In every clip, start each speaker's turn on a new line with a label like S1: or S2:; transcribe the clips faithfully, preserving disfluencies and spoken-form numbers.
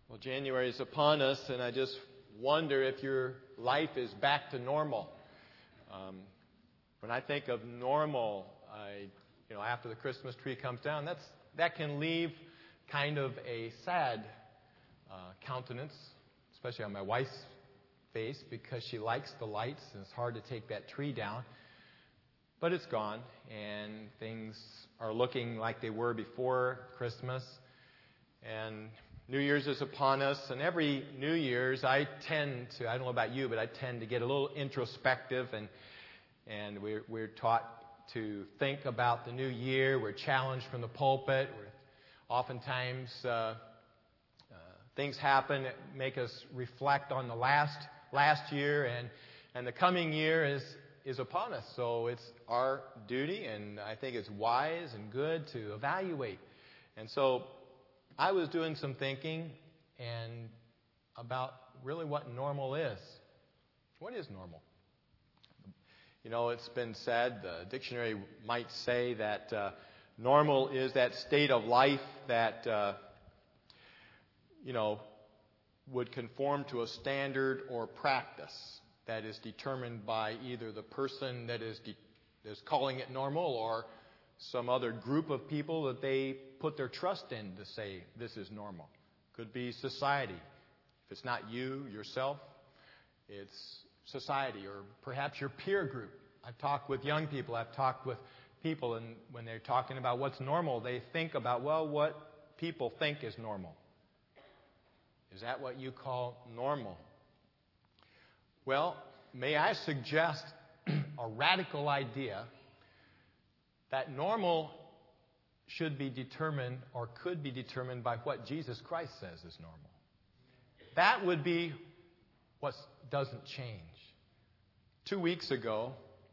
S1: Well, January is upon us, and I just wonder if your life is back to normal. Um, when I think of normal, I, you know, after the Christmas tree comes down, that's that can leave kind of a sad uh, countenance, especially on my wife's face, because she likes the lights, and it's hard to take that tree down. But it's gone, and things are looking like they were before Christmas, and New Year's is upon us, and every New Year's I tend to, I don't know about you, but I tend to get a little introspective, and and we're, we're taught to think about the new year. We're challenged from the pulpit. We're oftentimes uh, uh, things happen that make us reflect on the last last year, and, and the coming year is, is upon us. So it's our duty, and I think it's wise and good to evaluate. And so I was doing some thinking and about really what normal is. What is normal? You know, it's been said, the dictionary might say that uh, normal is that state of life that, uh, you know, would conform to a standard or practice that is determined by either the person that is, de- is calling it normal or some other group of people that they put their trust in to say this is normal. Could be society. If it's not you, yourself, it's society or perhaps your peer group. I've talked with young people. I've talked with people, and when they're talking about what's normal, they think about, well, what people think is normal. Is that what you call normal? Well, may I suggest a radical idea that normal should be determined or could be determined by what Jesus Christ says is normal. That would be what doesn't change. Two weeks ago,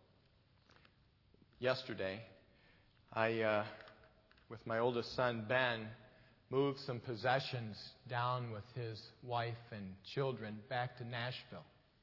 S1: yesterday, I, uh, with my oldest son, Ben, moved some possessions down with his wife and children back to Nashville.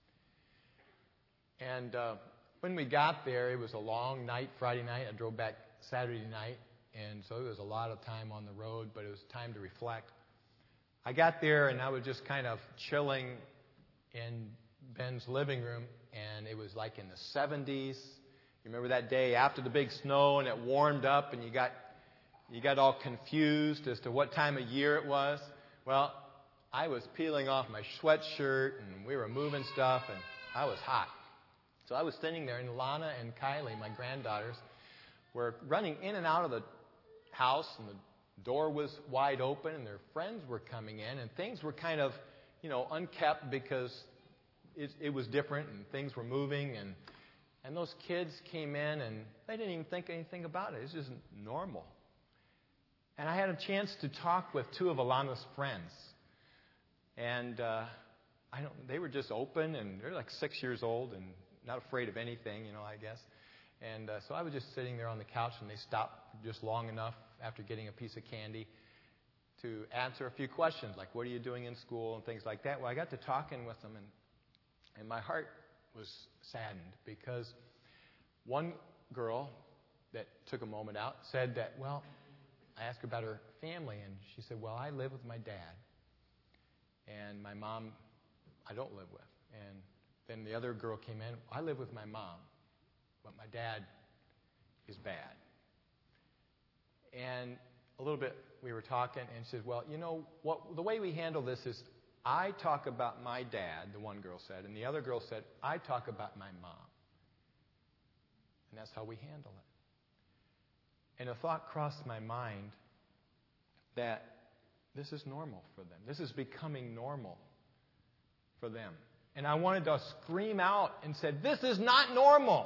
S1: And uh, when we got there, it was a long night, Friday night. I drove back Saturday night, and so it was a lot of time on the road, but it was time to reflect. I got there, and I was just kind of chilling in Ben's living room, and it was like in the seventies. You remember that day after the big snow, and it warmed up, and you got you got all confused as to what time of year it was? Well, I was peeling off my sweatshirt, and we were moving stuff, and I was hot. So I was sitting there, and Lana and Kylie, my granddaughters, were running in and out of the house, and the door was wide open, and their friends were coming in, and things were kind of, you know, unkept because it, it was different, and things were moving, and and those kids came in, and they didn't even think anything about it. It's just normal. And I had a chance to talk with two of Alana's friends, and uh, I don't. They were just open, and they're like six years old, and not afraid of anything, you know, I guess. And uh, so I was just sitting there on the couch, and they stopped just long enough after getting a piece of candy to answer a few questions, like, what are you doing in school and things like that. Well, I got to talking with them, and, and my heart was saddened because one girl that took a moment out said that, well, I asked her about her family, and she said, well, I live with my dad, and my mom I don't live with. And then the other girl came in, I live with my mom, but my dad is bad. And a little bit we were talking, and she said, well, you know, what the way we handle this is I talk about my dad, the one girl said, and the other girl said, I talk about my mom. And that's how we handle it. And a thought crossed my mind that this is normal for them. This is becoming normal for them. And I wanted to scream out and said, this is not normal.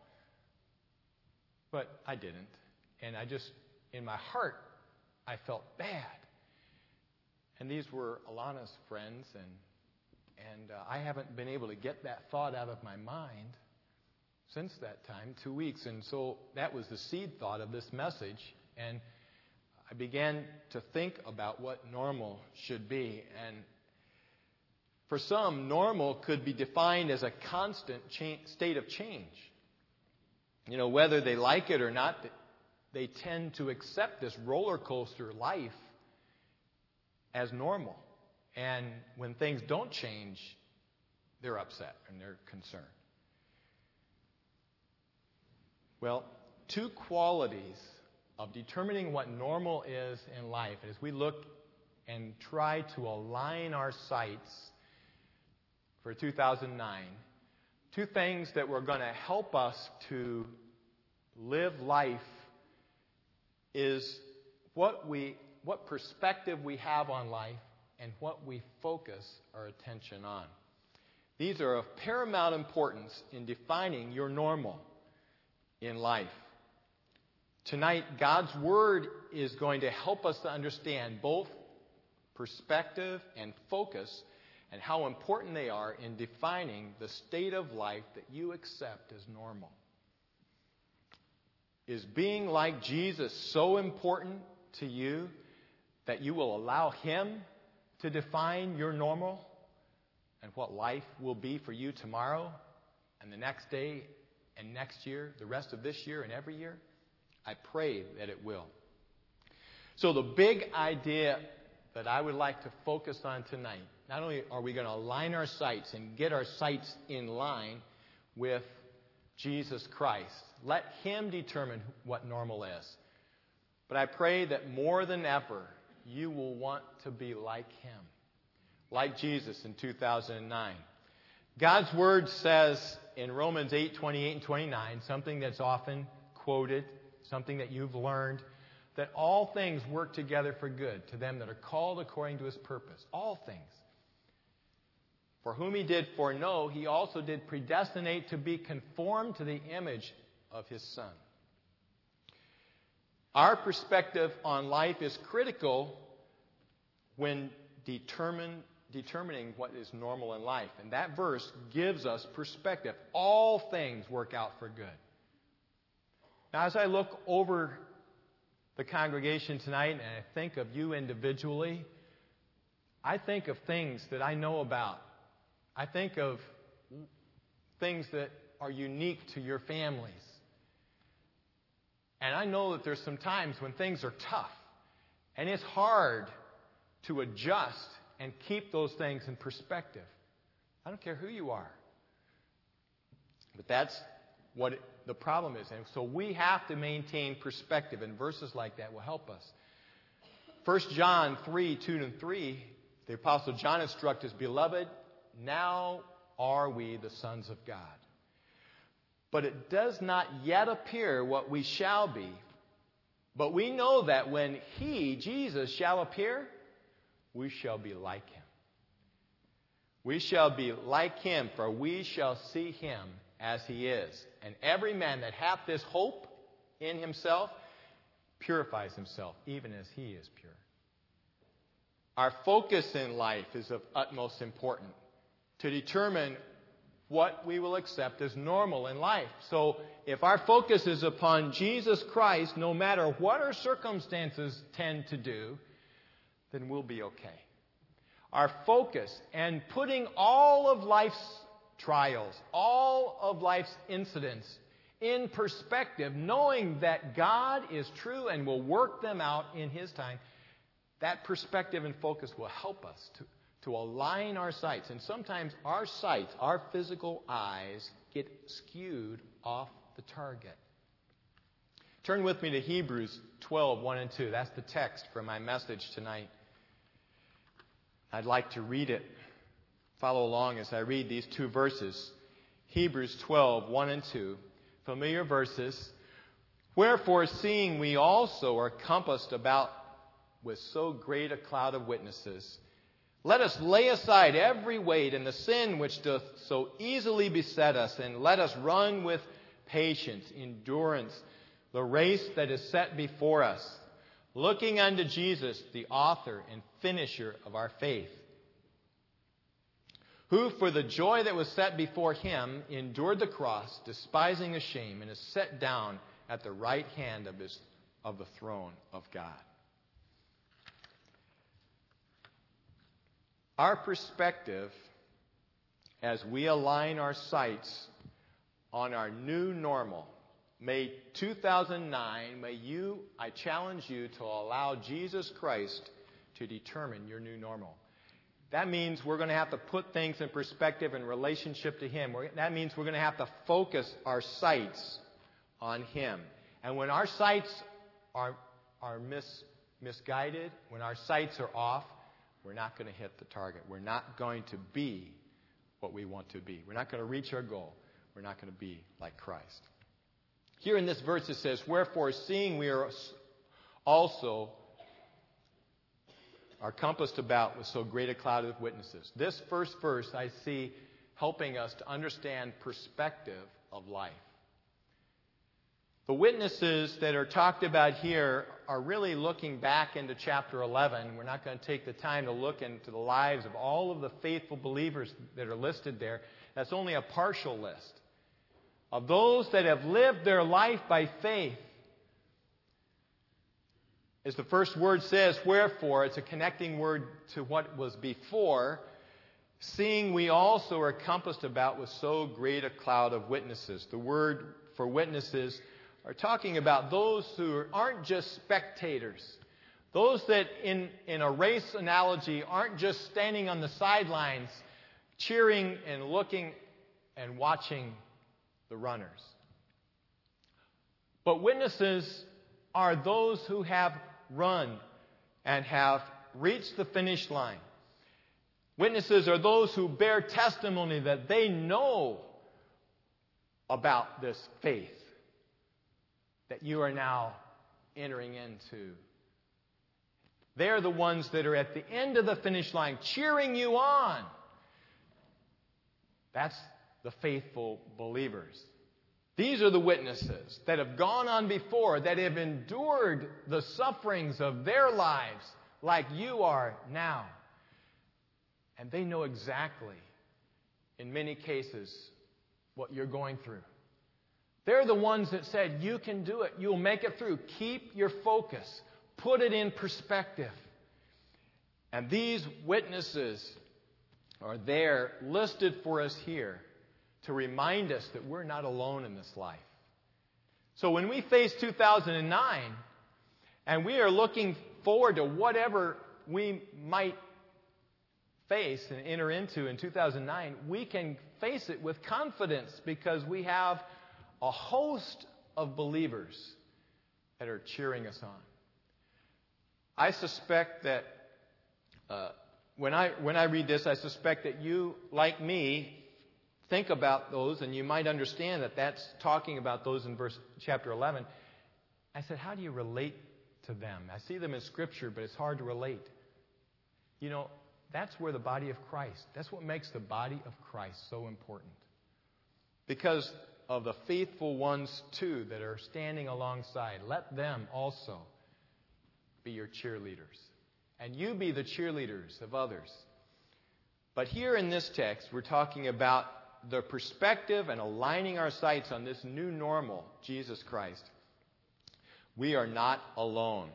S1: But I didn't. And I just, in my heart, I felt bad. And these were Alana's friends, and and uh, I haven't been able to get that thought out of my mind since that time, two weeks. And so that was the seed thought of this message. And I began to think about what normal should be. And for some, normal could be defined as a constant cha- state of change. You know, whether they like it or not, they tend to accept this roller coaster life as normal. And when things don't change, they're upset and they're concerned. Well, two qualities of determining what normal is in life, as we look and try to align our sights for two thousand nine, two things that were going to help us to live life is what we, what perspective we have on life and what we focus our attention on. These are of paramount importance in defining your normal in life. Tonight, God's Word is going to help us to understand both perspective and focus and how important they are in defining the state of life that you accept as normal. Is being like Jesus so important to you that you will allow Him to define your normal and what life will be for you tomorrow and the next day and next year, the rest of this year and every year? I pray that it will. So the big idea that I would like to focus on tonight, not only are we going to align our sights and get our sights in line with Jesus Christ, let Him determine what normal is. But I pray that more than ever, you will want to be like Him, like Jesus in two thousand nine. God's Word says in Romans eight, twenty-eight and twenty-nine, something that's often quoted, something that you've learned, that all things work together for good to them that are called according to His purpose. All things. For whom He did foreknow, He also did predestinate to be conformed to the image of His Son. Our perspective on life is critical when determine, determining what is normal in life. And that verse gives us perspective. All things work out for good. Now, as I look over the congregation tonight and I think of you individually, I think of things that I know about. I think of things that are unique to your families. And I know that there's some times when things are tough. And it's hard to adjust and keep those things in perspective. I don't care who you are. But that's what it, the problem is. And so we have to maintain perspective. And verses like that will help us. First John three, two and three, the Apostle John instructs us, Beloved, now are we the sons of God. But it does not yet appear what we shall be. But we know that when He, Jesus, shall appear, we shall be like Him. We shall be like Him, for we shall see Him as He is. And every man that hath this hope in himself purifies himself, even as He is pure. Our focus in life is of utmost importance to determine what we will accept as normal in life. So if our focus is upon Jesus Christ, no matter what our circumstances tend to do, then we'll be okay. Our focus and putting all of life's trials, all of life's incidents in perspective, knowing that God is true and will work them out in His time, that perspective and focus will help us to to align our sights. And sometimes our sights, our physical eyes, get skewed off the target. Turn with me to Hebrews twelve, one and two. That's the text for my message tonight. I'd like to read it. Follow along as I read these two verses. Hebrews twelve, one and two. Familiar verses. Wherefore, seeing we also are compassed about with so great a cloud of witnesses, let us lay aside every weight and the sin which doth so easily beset us, and let us run with patience, endurance, the race that is set before us, looking unto Jesus, the author and finisher of our faith, who for the joy that was set before Him endured the cross, despising the shame, and is set down at the right hand of his of the throne of God. Our perspective, as we align our sights on our new normal, may two thousand nine, may you, I challenge you to allow Jesus Christ to determine your new normal. That means we're going to have to put things in perspective in relationship to Him. We're, that means we're going to have to focus our sights on Him. And when our sights are, are mis, misguided, when our sights are off, we're not going to hit the target. We're not going to be what we want to be. We're not going to reach our goal. We're not going to be like Christ. Here in this verse it says, wherefore, seeing we are also are compassed about with so great a cloud of witnesses. This first verse I see helping us to understand perspective of life. The witnesses that are talked about here are really looking back into chapter eleven. We're not going to take the time to look into the lives of all of the faithful believers that are listed there. That's only a partial list. Of those that have lived their life by faith. As the first word says, wherefore, it's a connecting word to what was before. Seeing we also are compassed about with so great a cloud of witnesses. The word for witnesses are talking about those who aren't just spectators. Those that, in, in a race analogy, aren't just standing on the sidelines, cheering and looking and watching the runners. But witnesses are those who have run and have reached the finish line. Witnesses are those who bear testimony that they know about this faith that you are now entering into. They're the ones that are at the end of the finish line, cheering you on. That's the faithful believers. These are the witnesses that have gone on before, that have endured the sufferings of their lives like you are now. And they know exactly, in many cases, what you're going through. They're the ones that said, you can do it. You'll make it through. Keep your focus. Put it in perspective. And these witnesses are there listed for us here to remind us that we're not alone in this life. So when we face two thousand nine and we are looking forward to whatever we might face and enter into in two thousand nine, we can face it with confidence because we have a host of believers that are cheering us on. I suspect that uh, when I when I read this, I suspect that you, like me, think about those, and you might understand that that's talking about those in verse chapter eleven. I said, how do you relate to them? I see them in Scripture, but it's hard to relate. You know, that's where the body of Christ, that's what makes the body of Christ so important. Because of the faithful ones, too, that are standing alongside. Let them also be your cheerleaders. And you be the cheerleaders of others. But here in this text, we're talking about the perspective and aligning our sights on this new normal, Jesus Christ. We are not alone.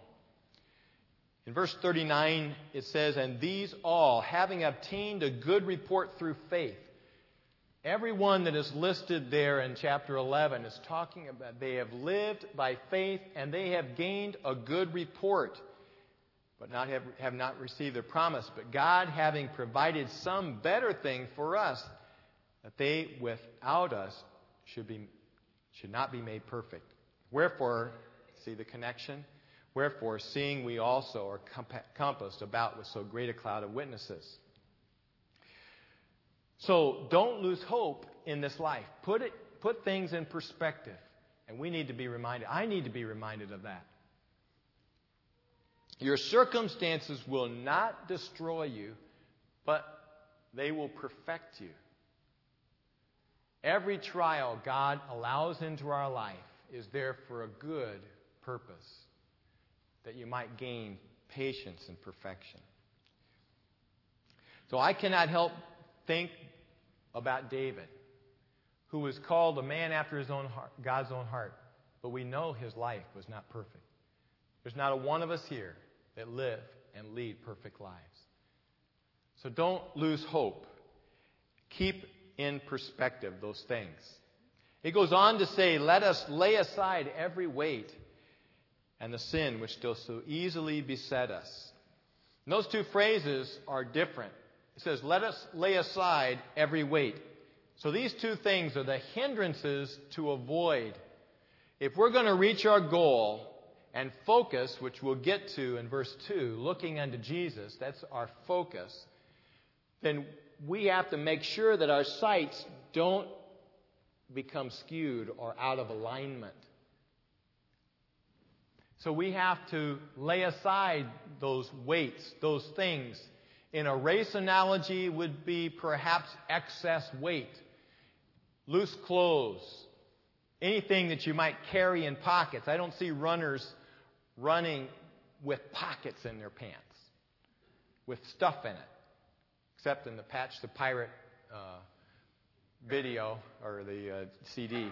S1: In verse thirty-nine, it says, and these all, having obtained a good report through faith. Everyone that is listed there in chapter eleven is talking about they have lived by faith and they have gained a good report, but not have, have not received their promise. But God, having provided some better thing for us, that they without us should be should not be made perfect. Wherefore, see the connection? Wherefore, seeing we also are compassed about with so great a cloud of witnesses. So don't lose hope in this life. Put it, put things in perspective. And we need to be reminded. I need to be reminded of that. Your circumstances will not destroy you, but they will perfect you. Every trial God allows into our life is there for a good purpose, that you might gain patience and perfection. So I cannot help think about David, who was called a man after his own heart, God's own heart. But we know his life was not perfect. There's not a one of us here that live and lead perfect lives. So don't lose hope. Keep in perspective those things. It goes on to say, let us lay aside every weight and the sin which does so easily beset us. And those two phrases are different. it says, let us lay aside every weight. So these two things are the hindrances to avoid. If we're going to reach our goal and focus, which we'll get to in verse two, looking unto Jesus, that's our focus, then we have to make sure that our sights don't become skewed or out of alignment. So we have to lay aside those weights, those things. In a race analogy would be perhaps excess weight, loose clothes, anything that you might carry in pockets. I don't see runners running with pockets in their pants, with stuff in it, except in the Patch the Pirate uh, video or the uh, C D.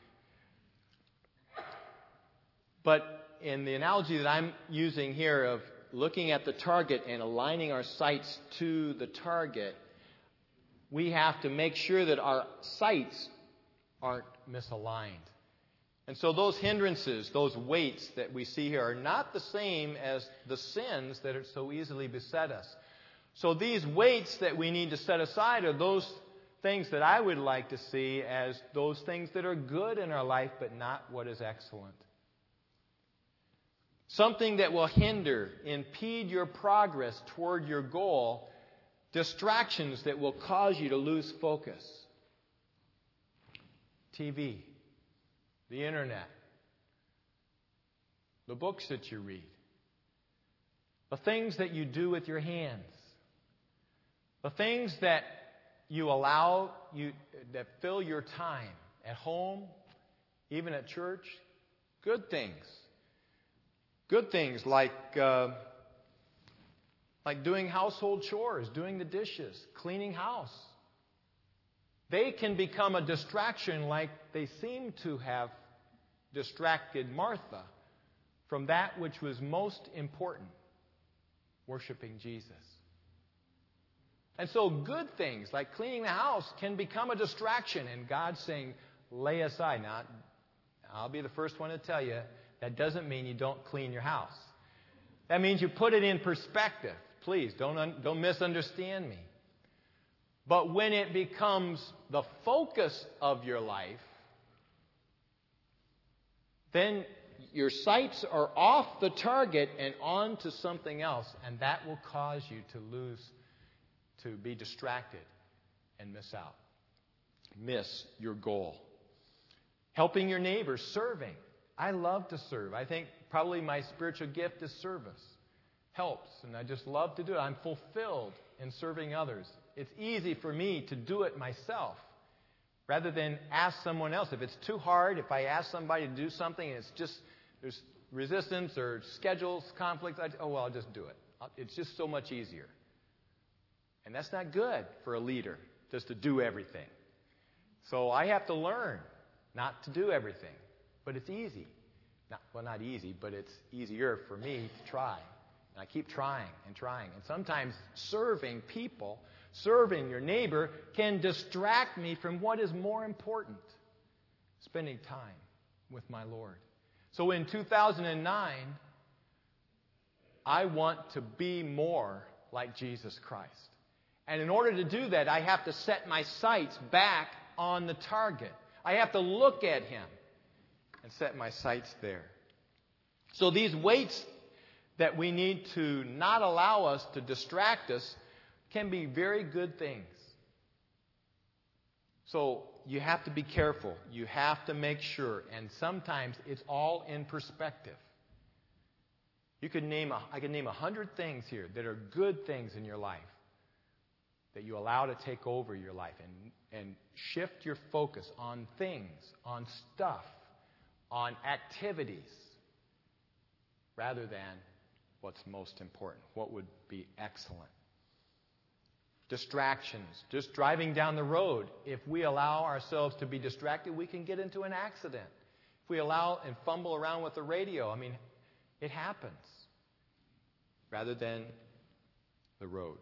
S1: But in the analogy that I'm using here of looking at the target and aligning our sights to the target, we have to make sure that our sights aren't misaligned. And so those hindrances, those weights that we see here are not the same as the sins that are so easily beset us. So these weights that we need to set aside are those things that I would like to see as those things that are good in our life, but not what is excellent. Something that will hinder, impede your progress toward your goal, distractions that will cause you to lose focus. T V, the internet, the books that you read, the things that you do with your hands, the things that you allow you that fill your time at home, even at church, good things. Good things like uh, like doing household chores, doing the dishes, cleaning house. They can become a distraction like they seem to have distracted Martha from that which was most important, worshiping Jesus. And so good things like cleaning the house can become a distraction, and God's saying, lay aside. Now, I'll be the first one to tell you, that doesn't mean you don't clean your house. That means you put it in perspective. Please, don't, un- don't misunderstand me. But when it becomes the focus of your life, then your sights are off the target and on to something else, and that will cause you to lose, to be distracted and miss out. Miss your goal. Helping your neighbors, serving. I love to serve. I think probably my spiritual gift is service. Helps, and I just love to do it. I'm fulfilled in serving others. It's easy for me to do it myself rather than ask someone else. If it's too hard, if I ask somebody to do something and it's just, there's resistance or schedules, conflicts, I, oh, well, I'll just do it. It's just so much easier. And that's not good for a leader, just to do everything. So I have to learn not to do everything. But it's easy. Not, well, not easy, but it's easier for me to try. And I keep trying and trying. And sometimes serving people, serving your neighbor, can distract me from what is more important, spending time with my Lord. So in two thousand nine, I want to be more like Jesus Christ. And in order to do that, I have to set my sights back on the target. I have to look at Him and set my sights there. So these weights that we need to not allow us to distract us can be very good things. So you have to be careful. You have to make sure. And sometimes it's all in perspective. You could name a, I could name a hundred things here that are good things in your life that you allow to take over your life and, and shift your focus on things, on stuff, on activities, rather than what's most important, what would be excellent. Distractions, just driving down the road. If we allow ourselves to be distracted, we can get into an accident. If we allow and fumble around with the radio, I mean, it happens, rather than the road.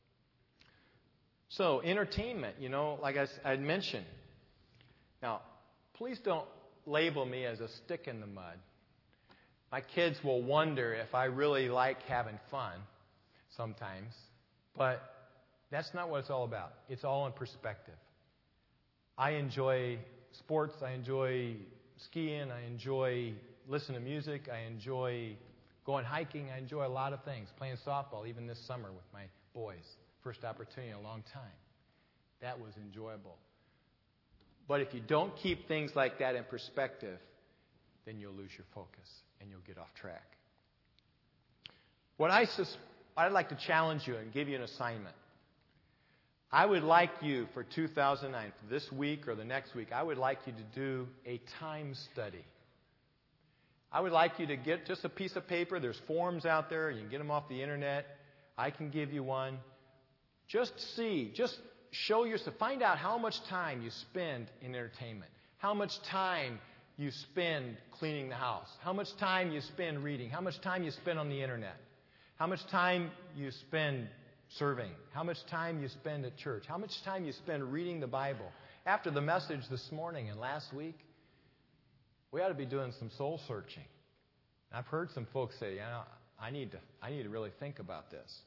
S1: So, entertainment, you know, like I had mentioned. Now, please don't label me as a stick in the mud. My kids will wonder if I really like having fun sometimes. But That's not what it's all about. It's all in perspective. I enjoy sports. I enjoy skiing. I enjoy listening to music. I enjoy going hiking. I enjoy a lot of things. Playing softball, even this summer with my boys. First opportunity in a long time. That was enjoyable. But if you don't keep things like that in perspective, then you'll lose your focus and you'll get off track. What I sus- I'd like to challenge you and give you an assignment. I would like you for two thousand nine, for this week or the next week, I would like you to do a time study. I would like you to get just a piece of paper. There's forms out there. You can get them off the internet. I can give you one. Just see, just show yourself, find out how much time you spend in entertainment, how much time you spend cleaning the house, how much time you spend reading, how much time you spend on the internet, how much time you spend serving, how much time you spend at church, how much time you spend reading the Bible. After the message this morning and last week, we ought to be doing some soul searching. I've heard some folks say, you know, I need to, I need to really think about this.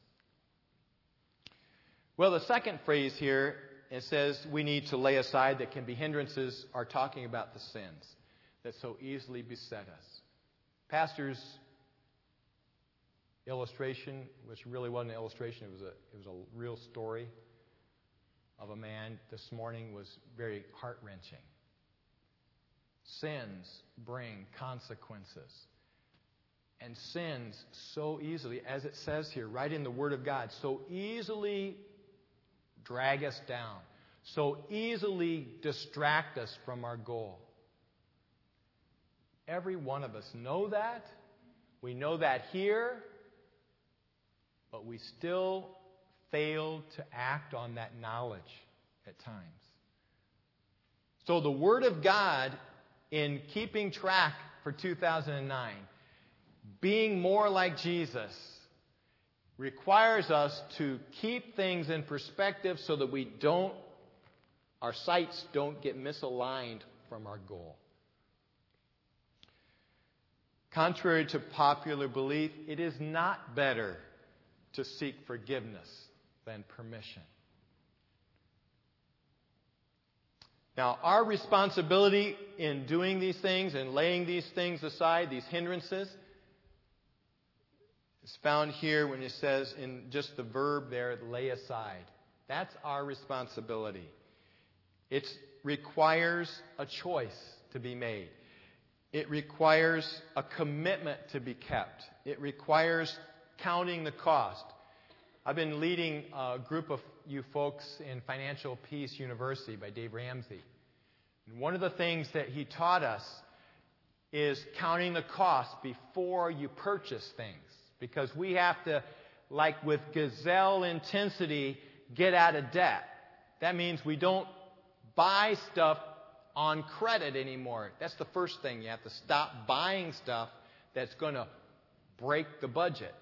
S1: Well, the second phrase here, it says we need to lay aside that can be hindrances, are talking about the sins that so easily beset us. Pastor's illustration, which really wasn't an illustration, it was a, it was a real story of a man this morning, was very heart-wrenching. Sins bring consequences. And sins so easily, as it says here, right in the Word of God, so easily drag us down, so easily distract us from our goal. Every one of us know that. We know that here, but we still fail to act on that knowledge at times. So the Word of God, in keeping track for two thousand nine, being more like Jesus, requires us to keep things in perspective so that we don't, our sights don't get misaligned from our goal. Contrary to popular belief, it is not better to seek forgiveness than permission. Now, our responsibility in doing these things and laying these things aside, these hindrances, is found here when it says in just the verb there, lay aside. That's our responsibility. It requires a choice to be made. It requires a commitment to be kept. It requires counting the cost. I've been leading a group of you folks in Financial Peace University by Dave Ramsey. And one of the things that he taught us is counting the cost before you purchase things. Because we have to, like with gazelle intensity, get out of debt. That means we don't buy stuff on credit anymore. That's the first thing. You have to stop buying stuff that's going to break the budget.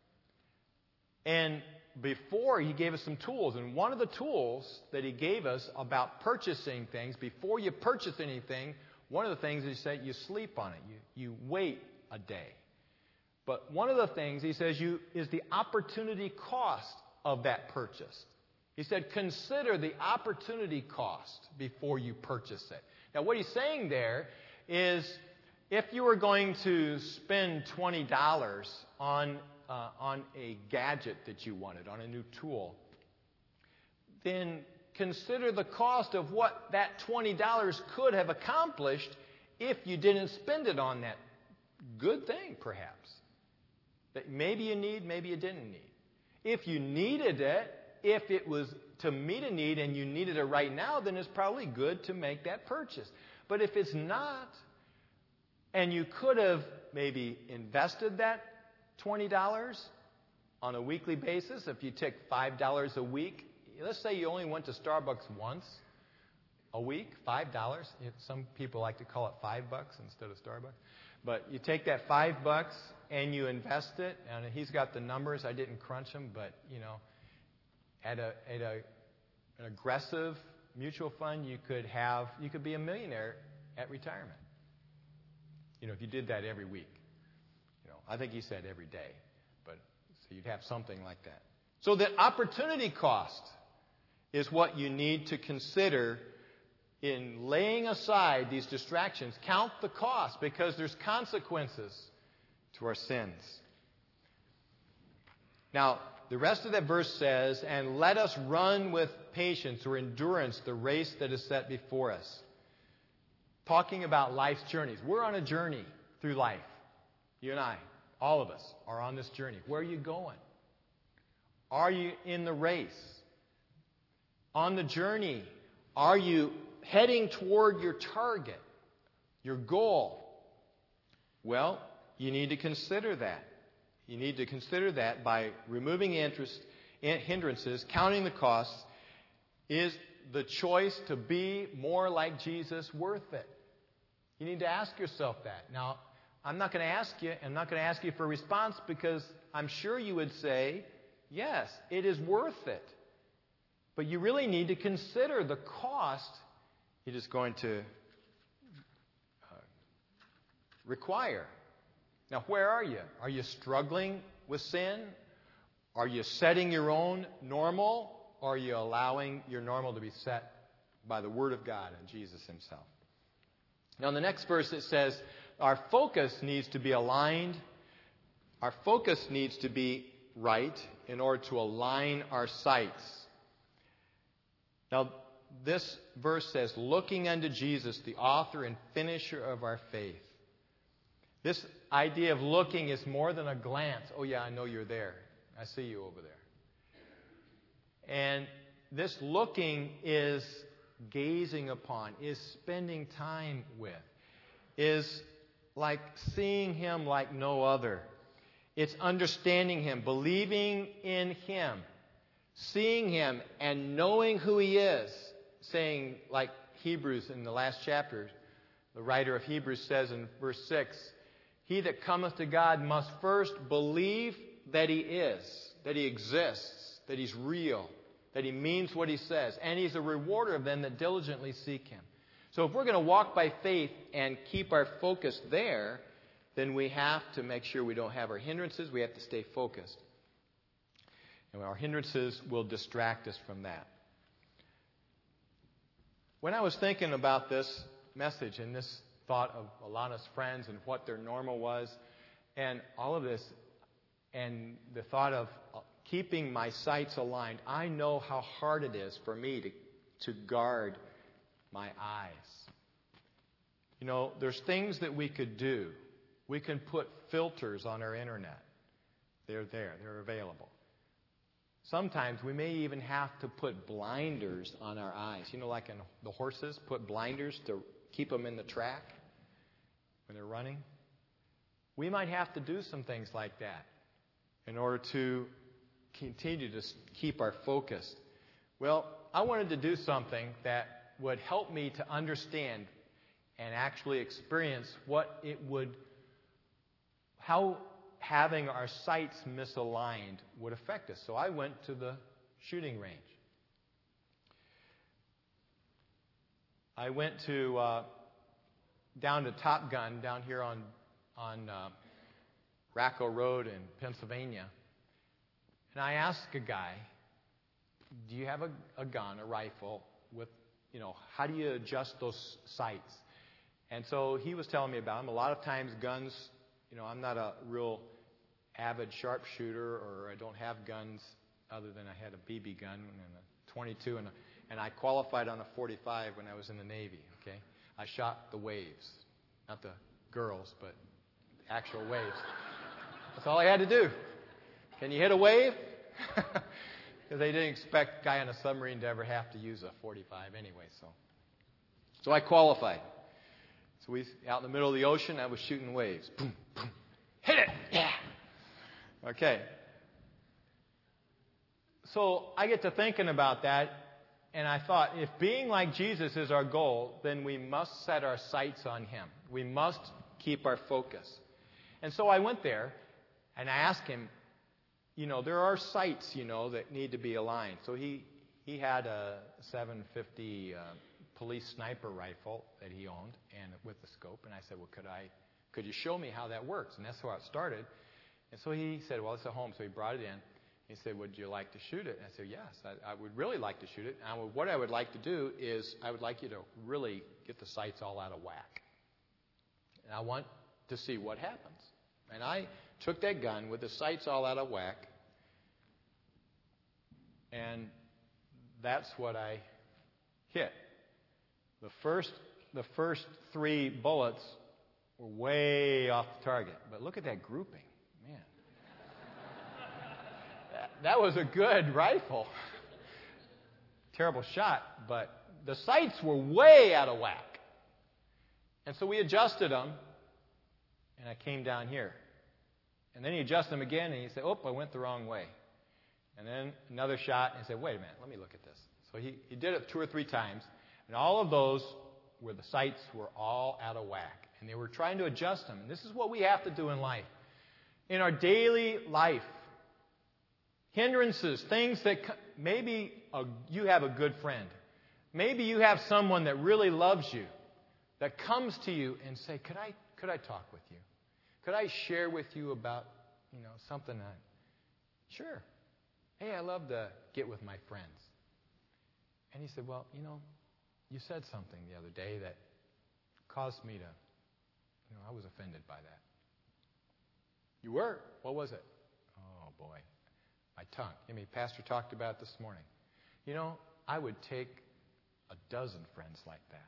S1: And before, he gave us some tools. And one of the tools that he gave us about purchasing things, before you purchase anything, one of the things is he said you sleep on it. You, you wait a day. But one of the things he says you is the opportunity cost of that purchase. He said, consider the opportunity cost before you purchase it. Now, what he's saying there is if you were going to spend twenty dollars on, uh, on a gadget that you wanted, on a new tool, then consider the cost of what that twenty dollars could have accomplished if you didn't spend it on that good thing, perhaps. That maybe you need, maybe you didn't need. If you needed it, if it was to meet a need and you needed it right now, then it's probably good to make that purchase. But if it's not, and you could have maybe invested that twenty dollars on a weekly basis, if you take five dollars a week, let's say you only went to Starbucks once a week, five dollars. Some people like to call it five bucks instead of Starbucks. But you take that five bucks and you invest it, and he's got the numbers. I didn't crunch them, but, you know, at a at a an aggressive mutual fund, you could have you could be a millionaire at retirement. You know, if you did that every week. You know, I think he said every day, but so you'd have something like that. So the opportunity cost is what you need to consider in laying aside these distractions. Count the cost, because there's consequences to our sins. Now, the rest of that verse says, and let us run with patience or endurance the race that is set before us. Talking about life's journeys. We're on a journey through life. You and I, all of us, are on this journey. Where are you going? Are you in the race? On the journey, are you heading toward your target, your goal? Well, you need to consider that. You need to consider that by removing interest, hindrances, counting the costs. Is the choice to be more like Jesus worth it? You need to ask yourself that. Now, I'm not going to ask you, I'm not going to ask you for a response, because I'm sure you would say, yes, it is worth it. But you really need to consider the cost it is going to uh, require. Now, where are you? Are you struggling with sin? Are you setting your own normal? Or are you allowing your normal to be set by the Word of God and Jesus Himself? Now, in the next verse it says, our focus needs to be aligned. Our focus needs to be right in order to align our sights. Now, this verse says, looking unto Jesus, the author and finisher of our faith. This idea of looking is more than a glance. Oh, yeah, I know you're there. I see you over there. And this looking is gazing upon, is spending time with, is like seeing Him like no other. It's understanding Him, believing in Him, seeing Him and knowing who He is. Saying, like Hebrews in the last chapter, the writer of Hebrews says in verse six, he that cometh to God must first believe that He is, that He exists, that He's real, that He means what He says, and He's a rewarder of them that diligently seek Him. So if we're going to walk by faith and keep our focus there, then we have to make sure we don't have our hindrances. We have to stay focused. And our hindrances will distract us from that. When I was thinking about this message and this thought of Alana's friends and what their normal was, and all of this, and the thought of keeping my sights aligned, I know how hard it is for me to, to guard my eyes. You know, there's things that we could do. We can put filters on our internet. They're there. They're available. Sometimes we may even have to put blinders on our eyes. You know, like in the horses, put blinders to keep them in the track when they're running. We might have to do some things like that in order to continue to keep our focus. Well, I wanted to do something that would help me to understand and actually experience what it would, how having our sights misaligned would affect us. So I went to the shooting range. I went to uh, down to Top Gun down here on on uh, Racco Road in Pennsylvania, and I asked a guy, "Do you have a, a gun, a rifle with, you know, how do you adjust those sights?" And so he was telling me about them. A lot of times guns, you know, I'm not a real avid sharpshooter, or I don't have guns other than I had a B B gun and a twenty-two, and, a, and I qualified on a forty-five when I was in the Navy, okay? I shot the waves, not the girls, but the actual waves. That's all I had to do. Can you hit a wave? Because they didn't expect a guy on a submarine to ever have to use a forty-five anyway, so. So I qualified. So we, out in the middle of the ocean, I was shooting waves. Boom, boom. Hit it! Yeah! Okay. So I get to thinking about that, and I thought, if being like Jesus is our goal, then we must set our sights on Him. We must keep our focus. And so I went there, and I asked him, you know, there are sights, you know, that need to be aligned. So he, he had a seven fifty uh, police sniper rifle that he owned, and with the scope, and I said, well, could I, could you show me how that works? And that's how it started. And so he said, well, it's at home. So he brought it in. He said, would you like to shoot it? And I said, yes, I, I would really like to shoot it. And I would, what I would like to do is I would like you to really get the sights all out of whack. And I want to see what happens. And I took that gun with the sights all out of whack, and that's what I hit. The first, the first three bullets were way off the target. But look at that grouping. Man. that, that was a good rifle. Terrible shot, but the sights were way out of whack. And so we adjusted them, and I came down here. And then he adjusted them again, and he said, oh, I went the wrong way. And then another shot, and he said, wait a minute, let me look at this. So he, he did it two or three times, and all of those where the sights were all out of whack. And they were trying to adjust them. And this is what we have to do in life. In our daily life, hindrances, things that maybe a, you have a good friend. Maybe you have someone that really loves you, that comes to you and say, could I, could I talk with you? Could I share with you about, you know, something that... Sure. Hey, I love to get with my friends. And he said, well, you know, you said something the other day that caused me to, you know, I was offended by that. You were? What was it? Oh, boy. My tongue. I mean, Pastor talked about it this morning. You know, I would take a dozen friends like that.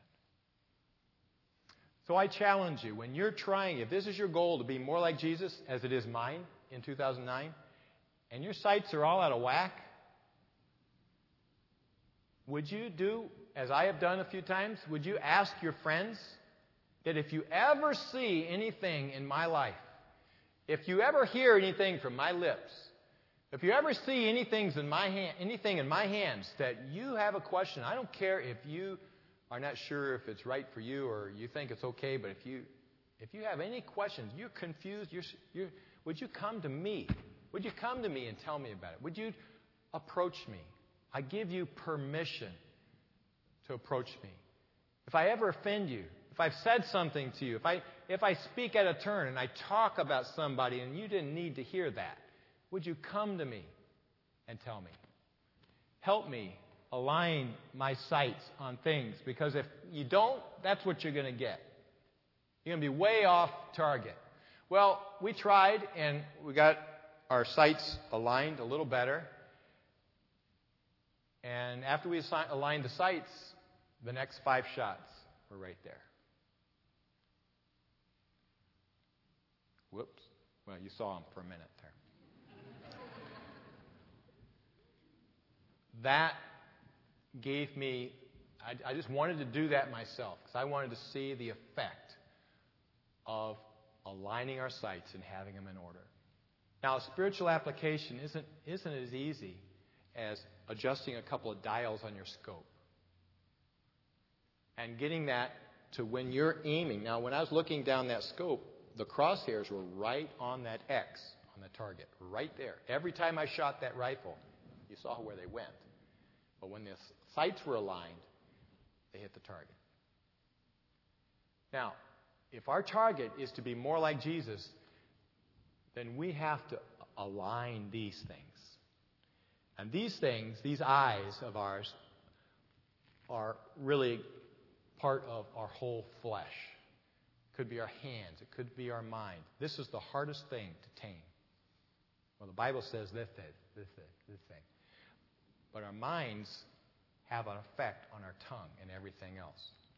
S1: So I challenge you, when you're trying, if this is your goal to be more like Jesus, as it is mine in two thousand nine, and your sights are all out of whack, would you do, as I have done a few times, would you ask your friends that if you ever see anything in my life, if you ever hear anything from my lips, if you ever see anything in my hand, anything in my hands that you have a question, I don't care if you are not sure if it's right for you or you think it's okay, but if you if you have any questions, you're confused, you're, you're, would you come to me? Would you come to me and tell me about it? Would you approach me? I give you permission to approach me. If I ever offend you, if I've said something to you, if I if I speak at a turn and I talk about somebody and you didn't need to hear that, would you come to me and tell me? Help me align my sights on things, because if you don't, that's what you're going to get. You're going to be way off target. Well, we tried and we got our sights aligned a little better. And after we aligned the sights, the next five shots were right there. Whoops. Well, you saw them for a minute there. That gave me, I, I just wanted to do that myself, because I wanted to see the effect of aligning our sights and having them in order. Now, spiritual application isn't, isn't as easy as adjusting a couple of dials on your scope and getting that to when you're aiming. Now, when I was looking down that scope, the crosshairs were right on that X on the target, right there. Every time I shot that rifle, you saw where they went. But when the sights were aligned, they hit the target. Now, if our target is to be more like Jesus, then we have to align these things. And these things, these eyes of ours, are really part of our whole flesh. It could be our hands. It could be our mind. This is the hardest thing to tame. Well, the Bible says this thing, this thing, this thing. But our minds have an effect on our tongue and everything else.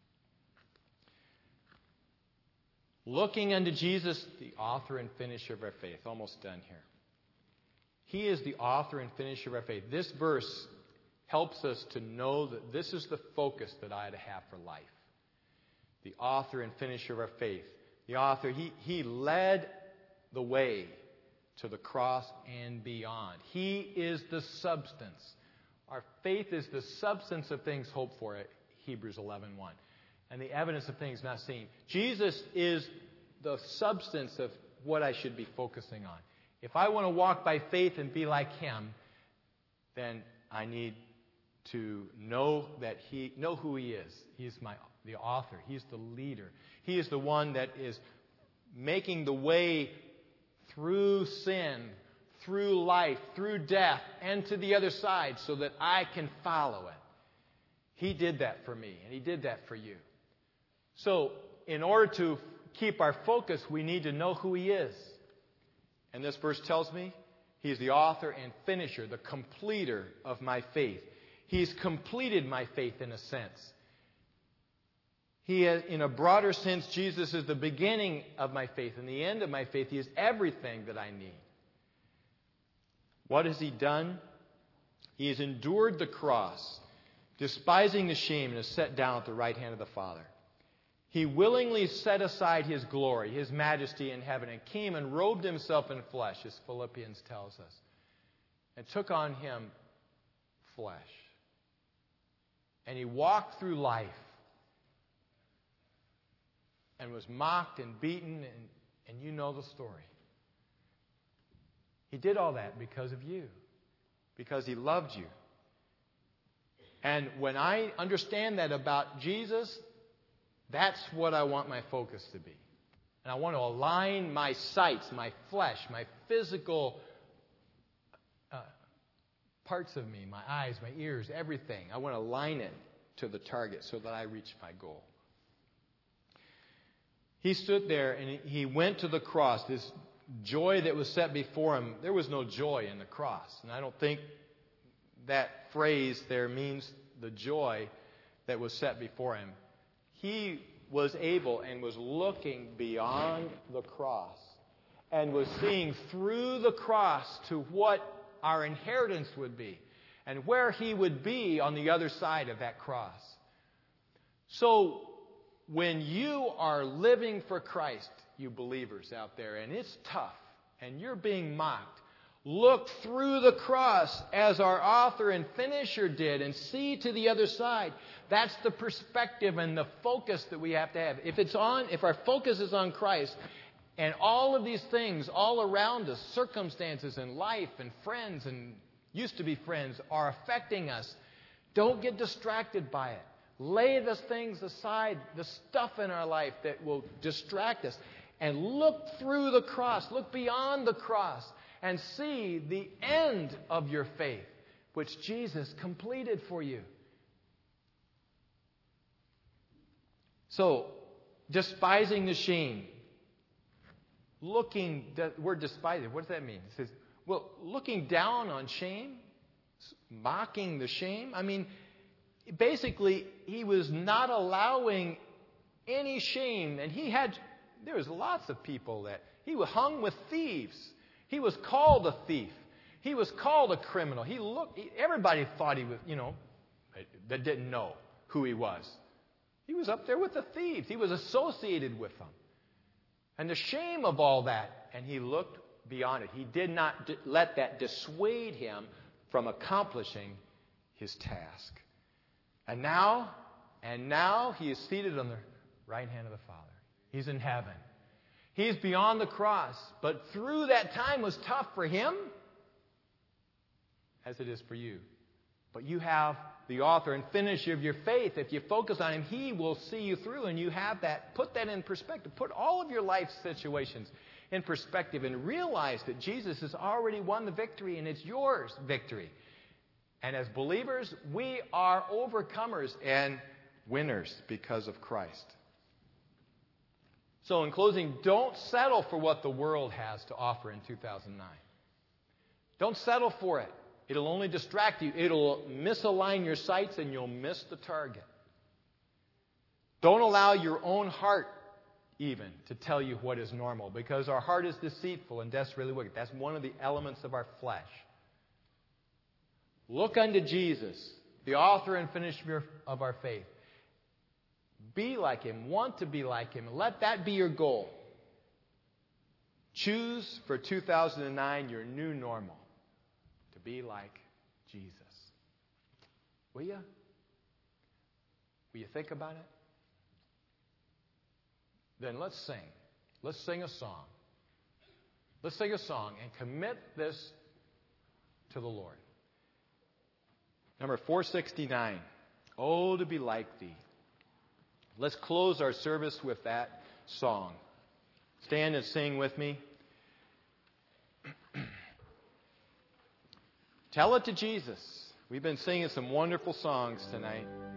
S1: Looking unto Jesus, the author and finisher of our faith. Almost done here. He is the author and finisher of our faith. This verse helps us to know that this is the focus that I had to have for life. The author and finisher of our faith. The author, he, he led the way to the cross and beyond. He is the substance. Our faith is the substance of things hoped for, Hebrews eleven one. And the evidence of things not seen. Jesus is the substance of what I should be focusing on. If I want to walk by faith and be like Him, then I need to know that He, know who He is. He's my the author. He's the leader. He is the one that is making the way through sin, through life, through death, and to the other side so that I can follow it. He did that for me, and He did that for you. So, in order to keep our focus, we need to know who He is. And this verse tells me He is the author and finisher, the completer of my faith. He's completed my faith in a sense. He has, in a broader sense, Jesus is the beginning of my faith and the end of my faith. He is everything that I need. What has He done? He has endured the cross, despising the shame, and is set down at the right hand of the Father. He willingly set aside His glory, His majesty in heaven, and came and robed Himself in flesh, as Philippians tells us, and took on Him flesh. And He walked through life and was mocked and beaten, and, and you know the story. He did all that because of you, because He loved you. And when I understand that about Jesus, that's what I want my focus to be. And I want to align my sights, my flesh, my physical uh, parts of me, my eyes, my ears, everything. I want to align it to the target so that I reach my goal. He stood there and He went to the cross. This joy that was set before Him, there was no joy in the cross. And I don't think that phrase there means the joy that was set before Him. He was able and was looking beyond the cross and was seeing through the cross to what our inheritance would be and where He would be on the other side of that cross. So, when you are living for Christ, you believers out there, and it's tough, and you're being mocked, look through the cross as our author and finisher did and see to the other side. That's the perspective and the focus that we have to have. If it's on, if our focus is on Christ, and all of these things all around us, circumstances and life and friends and used to be friends, are affecting us, don't get distracted by it. Lay those things aside, the stuff in our life that will distract us, and look through the cross, look beyond the cross, and see the end of your faith, which Jesus completed for you. So, despising the shame, looking, the word despising, what does that mean? It says, well, looking down on shame, mocking the shame. I mean, basically, He was not allowing any shame. And He had, there was lots of people that, He was hung with thieves. He was called a thief. He was called a criminal. He looked, everybody thought He was, you know, that didn't know who He was. He was up there with the thieves. He was associated with them. And the shame of all that, and He looked beyond it. He did not d- let that dissuade Him from accomplishing His task. And now, and now He is seated on the right hand of the Father. He's in heaven. He's beyond the cross. But through that time was tough for Him, as it is for you. But you have the author and finisher of your faith. If you focus on Him, He will see you through, and you have that. Put that in perspective. Put all of your life situations in perspective and realize that Jesus has already won the victory, and it's yours victory. And as believers, we are overcomers and winners because of Christ. So in closing, don't settle for what the world has to offer in two thousand nine. Don't settle for it. It'll only distract you. It'll misalign your sights and you'll miss the target. Don't allow your own heart even to tell you what is normal, because our heart is deceitful and desperately wicked. That's one of the elements of our flesh. Look unto Jesus, the author and finisher of our faith. Be like Him. Want to be like Him. Let that be your goal. Choose for two thousand nine your new normal. To be like Jesus. Will you? Will you think about it? Then let's sing. Let's sing a song. Let's sing a song and commit this to the Lord. Number four sixty-nine. Oh, to be like Thee. Let's close our service with that song. Stand and sing with me. Tell it to Jesus. We've been singing some wonderful songs tonight.